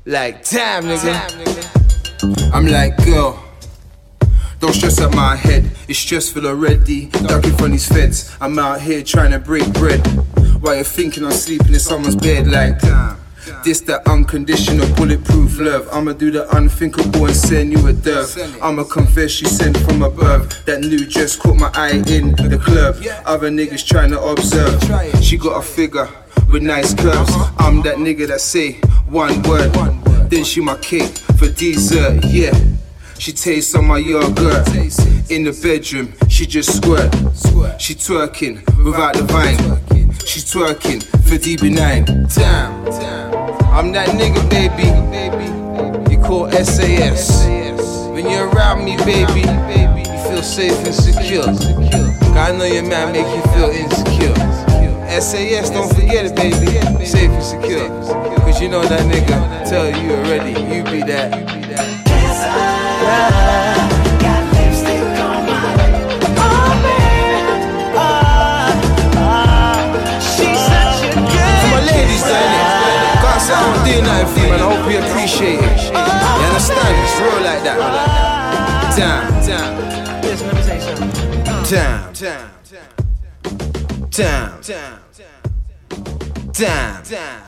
Like, damn, nigga. I'm like, girl, don't stress out my head. It's stressful already. Ducking from these feds. I'm out here trying to break bread. While you're thinking I'm sleeping in someone's bed. Like, this that unconditional bulletproof love. I'ma do the unthinkable and send you a dove. I'ma confess you sent from above. That new just caught my eye in the club. Other niggas trying to observe. She got a figure with nice curves. I'm that nigga that say one word, then she my cake for dessert, yeah. She tastes on my yogurt. In the bedroom, she just squirt. She twerking without the vine. She twerking for DB9. Damn, I'm that nigga, baby. You call SAS. When you're around me, baby, you feel safe and secure. Cause I know your man make you feel insecure. SAS, don't forget it, baby. Safe and secure. Cause you know that nigga tell you already, you be that. Got lipstick on my lip. Oh, baby. She's such a good. For my ladies, darling, can't say I don't do nothing for you, man. I hope you appreciate it. You understand? It's real like that. Damn. Listen, let me tell you something. Damn.